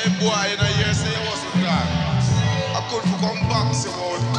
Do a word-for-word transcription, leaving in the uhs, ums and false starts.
Hey boy, you know, you say you wasn't that. I could for come back, say,